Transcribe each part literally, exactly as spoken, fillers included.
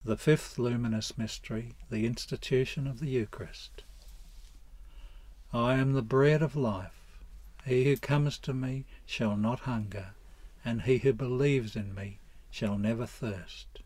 The fifth luminous mystery, the institution of the Eucharist. I am the bread of life. He who comes to me shall not hunger, and he who believes in me shall never thirst.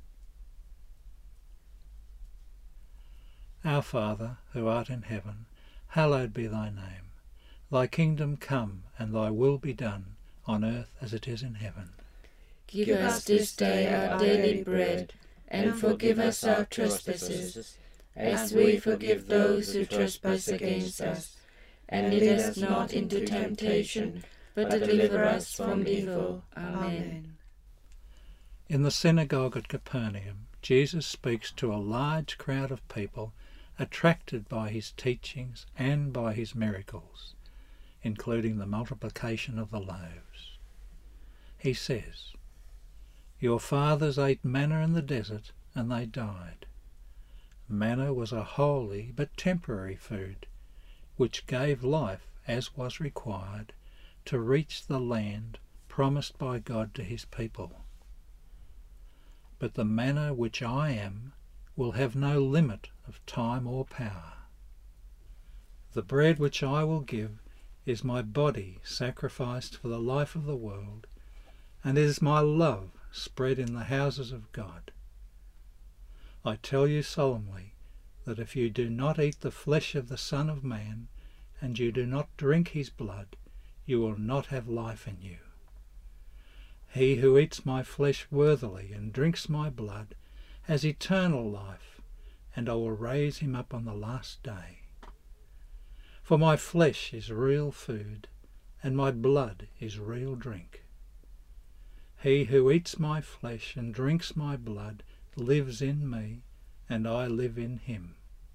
Our Father, who art in heaven, hallowed be thy name. Thy kingdom come, and thy will be done, on earth as it is in heaven. Give us this day our daily bread, and forgive us our trespasses, as we forgive those who trespass against us. And lead us not into temptation, but deliver us from evil. Amen. In the synagogue at Capernaum, Jesus speaks to a large crowd of people attracted by his teachings and by his miracles, including the multiplication of the loaves. He says, "Your fathers ate manna in the desert, and they died." Manna was a holy but temporary food, which gave life, as was required, to reach the land promised by God to his people. But the manna which I am will have no limit of time or power. The bread which I will give is my body sacrificed for the life of the world, and is my love spread in the houses of God. I tell you solemnly that if you do not eat the flesh of the Son of Man, and you do not drink his blood, you will not have life in you. He who eats my flesh worthily and drinks my blood has eternal life, and I will raise him up on the last day. For my flesh is real food, and my blood is real drink. He who eats my flesh and drinks my blood lives in me, and I live in him.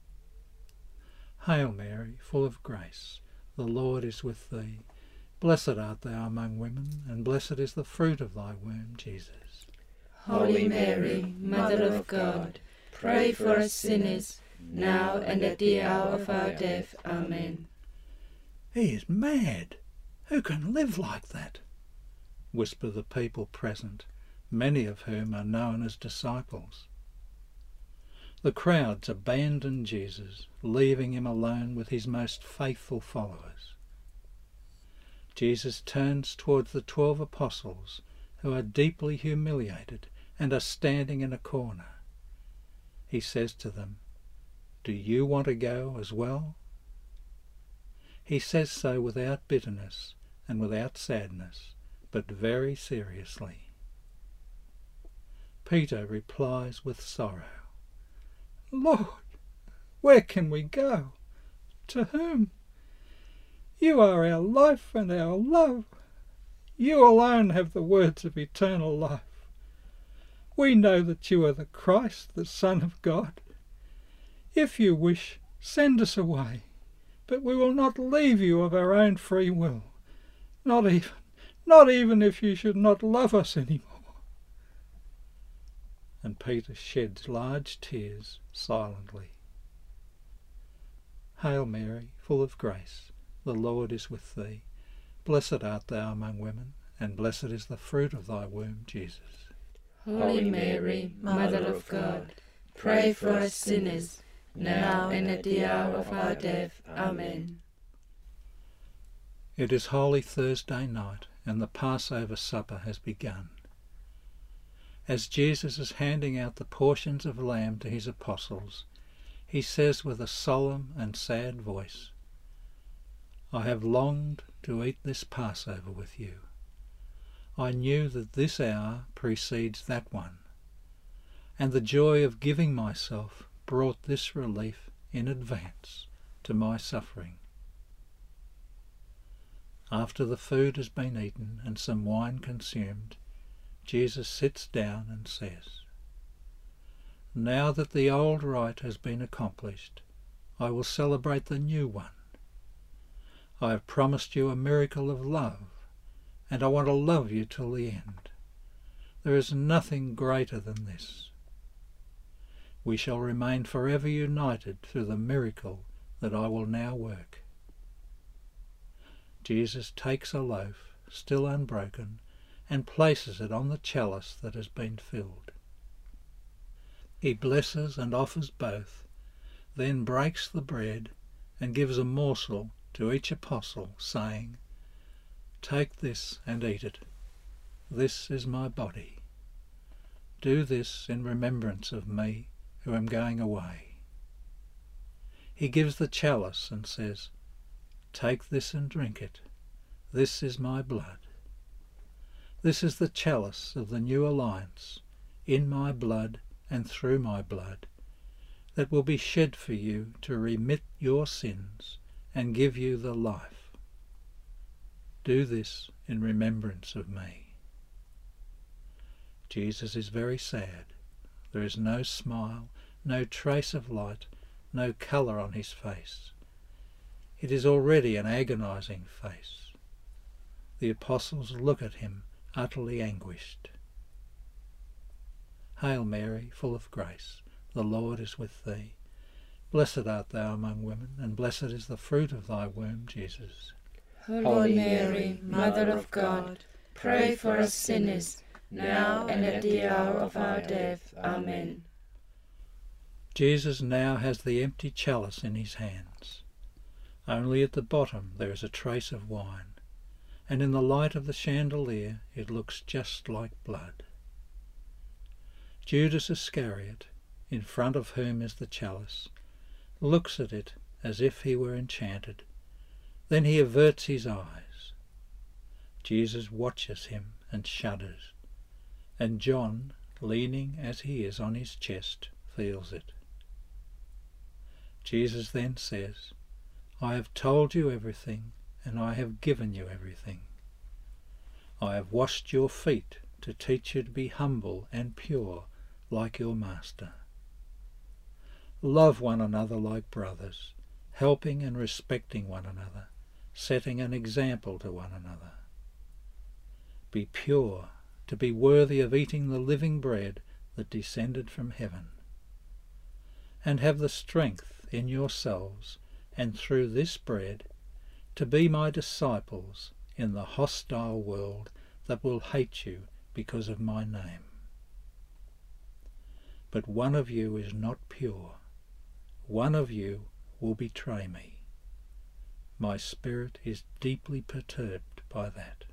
Hail Mary, full of grace, the Lord is with thee. Blessed art thou among women, and blessed is the fruit of thy womb, Jesus. Holy Mary, Mother of God, pray for us sinners, now and at the hour of our death. Amen. He is mad. Who can live like that? Whisper the people present, many of whom are known as disciples. The crowds abandon Jesus, leaving him alone with his most faithful followers. Jesus turns towards the twelve apostles, who are deeply humiliated and are standing in a corner. He says to them, "Do you want to go as well?" He says so without bitterness and without sadness, but very seriously. Peter replies with sorrow, "Lord, where can we go? To whom? You are our life and our love. You alone have the words of eternal life. We know that you are the Christ, the Son of God. If you wish, send us away, but we will not leave you of our own free will, not even, not even if you should not love us any more." And Peter sheds large tears silently. Hail Mary, full of grace, the Lord is with thee. Blessed art thou among women, and blessed is the fruit of thy womb, Jesus. Holy Mary, Mother of God, pray for us sinners, now and at the hour of our death. Amen. It is Holy Thursday night, and the Passover supper has begun. As Jesus is handing out the portions of lamb to his apostles, he says with a solemn and sad voice, "I have longed to eat this Passover with you. I knew that this hour precedes that one, and the joy of giving myself brought this relief in advance to my suffering." After the food has been eaten and some wine consumed, Jesus sits down and says, "Now that the old rite has been accomplished, I will celebrate the new one. I have promised you a miracle of love, and I want to love you till the end. There is nothing greater than this. We shall remain forever united through the miracle that I will now work." Jesus takes a loaf, still unbroken, and places it on the chalice that has been filled. He blesses and offers both, then breaks the bread and gives a morsel to each apostle, saying, "Take this and eat it. This is my body. Do this in remembrance of me, who am going away." He gives the chalice and says, "Take this and drink it. This is my blood. This is the chalice of the new alliance, in my blood and through my blood, that will be shed for you to remit your sins and give you the life. Do this in remembrance of me." Jesus is very sad. There is no smile, no trace of light, no colour on his face. It is already an agonizing face. The apostles look at him utterly anguished. Hail Mary, full of grace, the Lord is with thee. Blessed art thou among women, and blessed is the fruit of thy womb, Jesus. Holy Mary, Mother of God, pray for us sinners, now and at the hour of our death. Amen. Jesus now has the empty chalice in his hands. Only at the bottom there is a trace of wine, and in the light of the chandelier it looks just like blood. Judas Iscariot, in front of whom is the chalice, looks at it as if he were enchanted. Then he averts his eyes. Jesus watches him and shudders, and John, leaning as he is on his chest, feels it. Jesus then says, "I have told you everything, and I have given you everything. I have washed your feet to teach you to be humble and pure like your Master. Love one another like brothers, helping and respecting one another, setting an example to one another. Be pure, to be worthy of eating the living bread that descended from heaven. And have the strength in yourselves, and through this bread, to be my disciples in the hostile world that will hate you because of my name. But one of you is not pure. One of you will betray me. My spirit is deeply perturbed by that."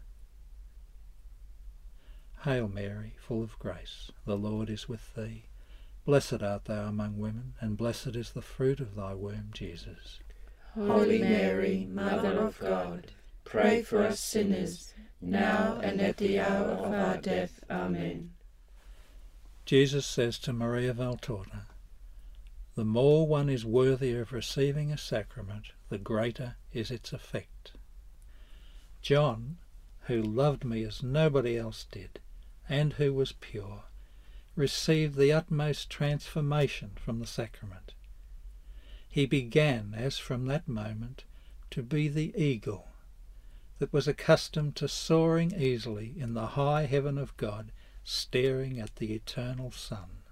Hail Mary, full of grace, the Lord is with thee. Blessed art thou among women, and blessed is the fruit of thy womb, Jesus. Holy Mary, Mother of God, pray for us sinners, now and at the hour of our death. Amen. Jesus says to Maria Valtorta, "The more one is worthy of receiving a sacrament, the greater is its effect." John, who loved me as nobody else did, and who was pure, received the utmost transformation from the sacrament. He began, as from that moment, to be the eagle that was accustomed to soaring easily in the high heaven of God, staring at the eternal sun.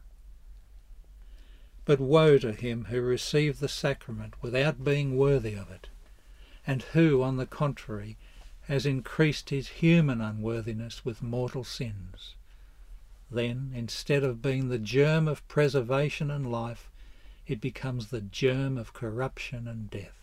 But woe to him who received the sacrament without being worthy of it, and who, on the contrary, has increased his human unworthiness with mortal sins. Then, instead of being the germ of preservation and life, it becomes the germ of corruption and death.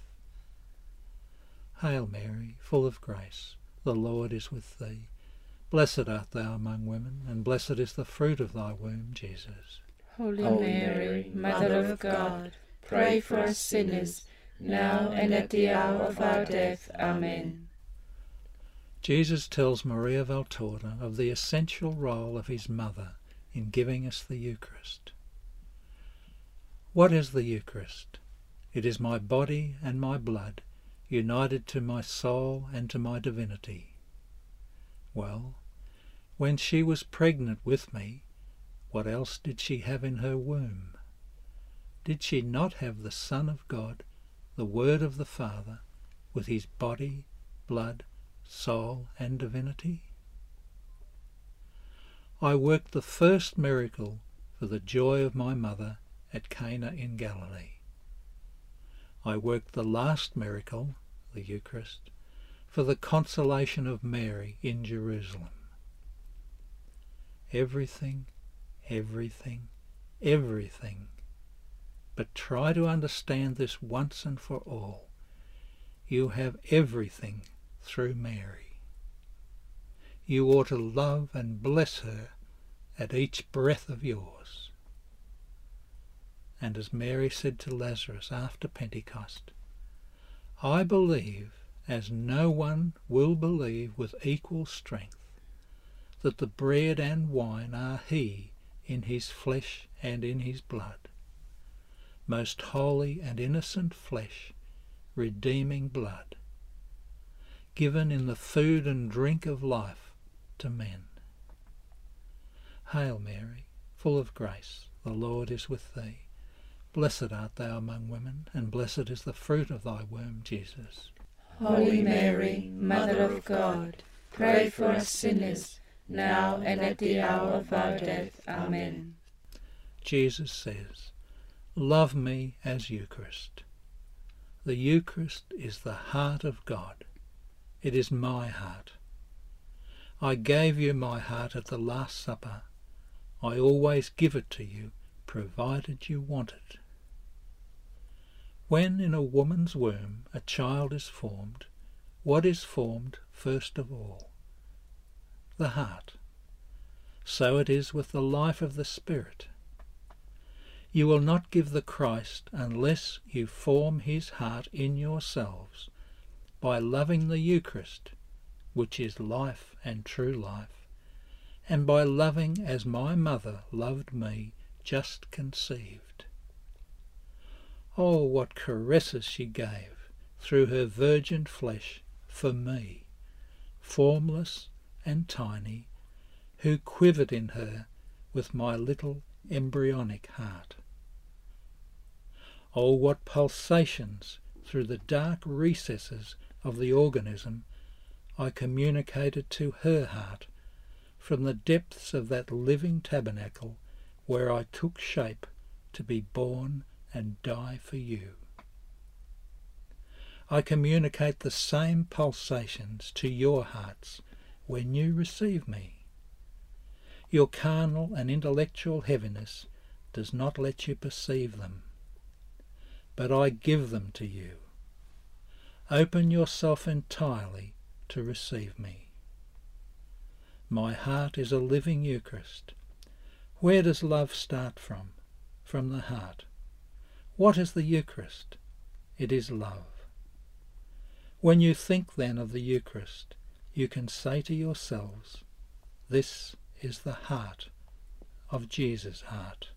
Hail Mary, full of grace, the Lord is with thee. Blessed art thou among women, and blessed is the fruit of thy womb, Jesus. Holy Mary, Mother of God, pray for us sinners, now and at the hour of our death. Amen. Jesus tells Maria Valtorta of the essential role of his mother in giving us the Eucharist. What is the Eucharist? It is my body and my blood, united to my soul and to my divinity. Well, when she was pregnant with me, what else did she have in her womb? Did she not have the Son of God, the Word of the Father, with his body, blood, soul and divinity? I worked the first miracle for the joy of my mother at Cana in Galilee. I worked the last miracle, the Eucharist, for the consolation of Mary in Jerusalem. Everything, everything, everything. But try to understand this once and for all. You have everything through Mary. You ought to love and bless her at each breath of yours. And as Mary said to Lazarus after Pentecost, I believe, as no one will believe with equal strength, that the bread and wine are he in his flesh and in his blood, most holy and innocent flesh, redeeming blood, given in the food and drink of life to men. Hail Mary, full of grace, the Lord is with thee. Blessed art thou among women, and blessed is the fruit of thy womb, Jesus. Holy Mary, Mother of God, pray for us sinners, now and at the hour of our death. Amen. Jesus says, love me as Eucharist. The Eucharist is the heart of God. It is my heart. I gave you my heart at the Last Supper. I always give it to you, provided you want it. When in a woman's womb a child is formed, what is formed first of all? The heart. So it is with the life of the Spirit. You will not give the Christ unless you form his heart in yourselves by loving the Eucharist, which is life and true life, and by loving as my mother loved me, just conceived. Oh, what caresses she gave through her virgin flesh for me, formless and tiny, who quivered in her with my little embryonic heart. Oh, what pulsations through the dark recesses of the organism I communicated to her heart from the depths of that living tabernacle where I took shape to be born and die for you. I communicate the same pulsations to your hearts when you receive me. Your carnal and intellectual heaviness does not let you perceive them, but I give them to you. Open yourself entirely to receive me. My heart is a living Eucharist. Where does love start from? From the heart. What is the Eucharist? It is love. When you think then of the Eucharist, you can say to yourselves, this is the heart of Jesus' heart.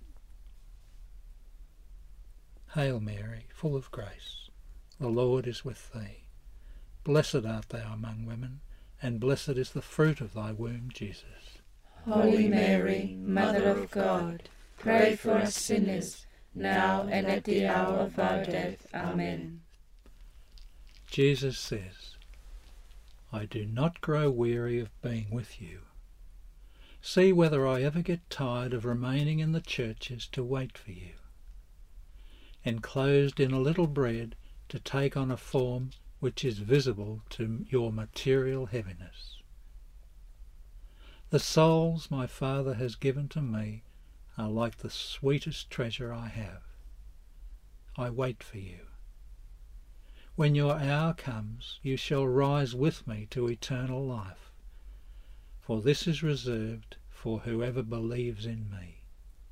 Hail Mary, full of grace, the Lord is with thee. Blessed art thou among women, and blessed is the fruit of thy womb, Jesus. Holy Mary, Mother of God, pray for us sinners, now and at the hour of our death. Amen. Jesus says, I do not grow weary of being with you. See whether I ever get tired of remaining in the churches to wait for you, enclosed in a little bread to take on a form which is visible to your material heaviness. The souls my Father has given to me are like the sweetest treasure I have. I wait for you. When your hour comes, you shall rise with me to eternal life, for this is reserved for whoever believes in me.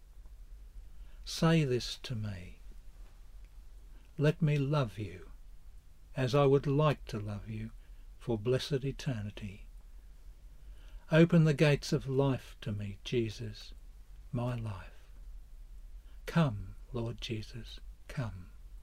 Say this to me. Let me love you as I would like to love you for blessed eternity. Open the gates of life to me, Jesus, my life. Come, Lord Jesus, come.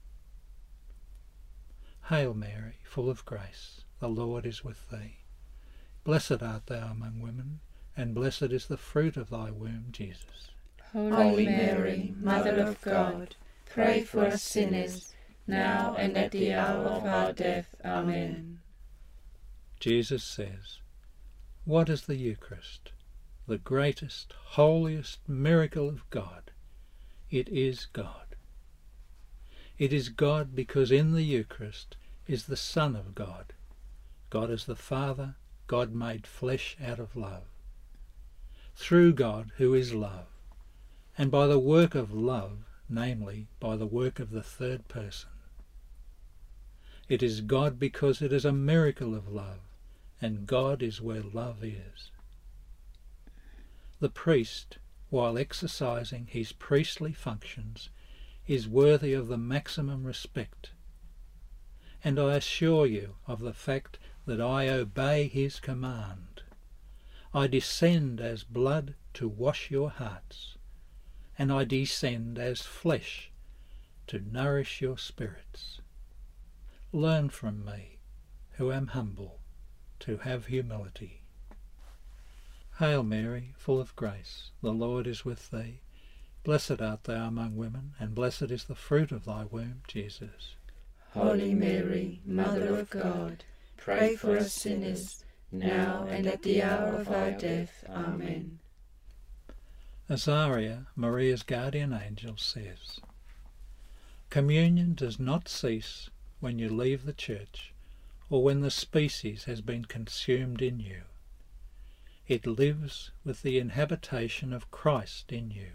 Hail Mary, full of grace, the Lord is with thee. Blessed art thou among women, and blessed is the fruit of thy womb, Jesus. Holy Mary, Mother of God, pray for us sinners, now and at the hour of our death. Amen. Jesus says, what is the Eucharist? The greatest, holiest miracle of God. It is God. It is God because in the Eucharist is the Son of God. God is the Father, God made flesh out of love. Through God, who is love, and by the work of love, namely by the work of the third person. It is God because it is a miracle of love, and God is where love is. The priest, while exercising his priestly functions, is worthy of the maximum respect, and I assure you of the fact that I obey his command. I descend as blood to wash your hearts, and I descend as flesh to nourish your spirits. Learn from me, who am humble, to have humility. Hail Mary, full of grace, the Lord is with thee. Blessed art thou among women, and blessed is the fruit of thy womb, Jesus. Holy Mary, Mother of God, pray for us sinners, now and at the hour of our death. Amen. Azaria, Maria's guardian angel, says, Communion does not cease when you leave the church or when the species has been consumed in you. It lives with the inhabitation of Christ in you.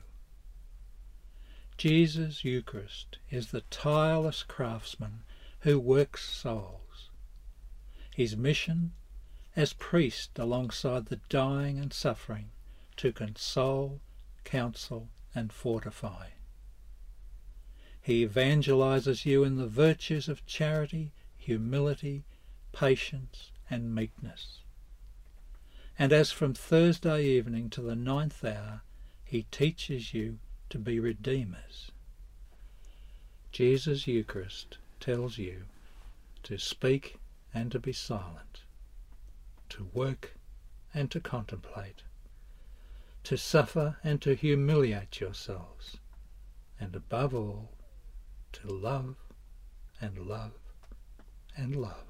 Jesus Eucharist is the tireless craftsman who works souls. His mission as priest alongside the dying and suffering to console, counsel and fortify. He evangelizes you in the virtues of charity, humility, patience and meekness. And as from Thursday evening to the ninth hour, he teaches you to be redeemers. Jesus Eucharist tells you to speak and to be silent, to work and to contemplate, to suffer and to humiliate yourselves, and above all, to love and love and love.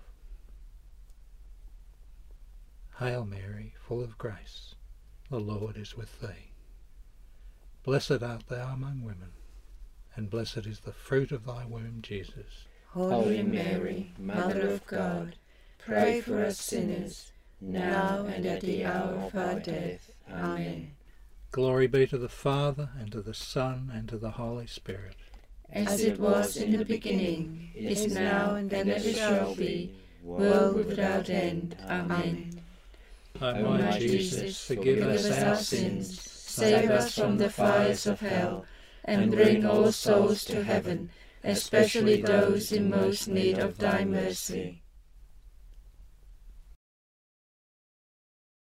Hail Mary, full of grace, the Lord is with thee. Blessed art thou among women, and blessed is the fruit of thy womb, Jesus. Holy Mary, Mother of God, pray for us sinners, now and at the hour of our death. Amen. Glory be to the Father, and to the Son, and to the Holy Spirit. As it was in the beginning, is now, and ever shall be, world without end. Amen. O O my Jesus, forgive us our sins, save us from the fires of hell, and bring all souls to heaven, especially those in most need of thy mercy.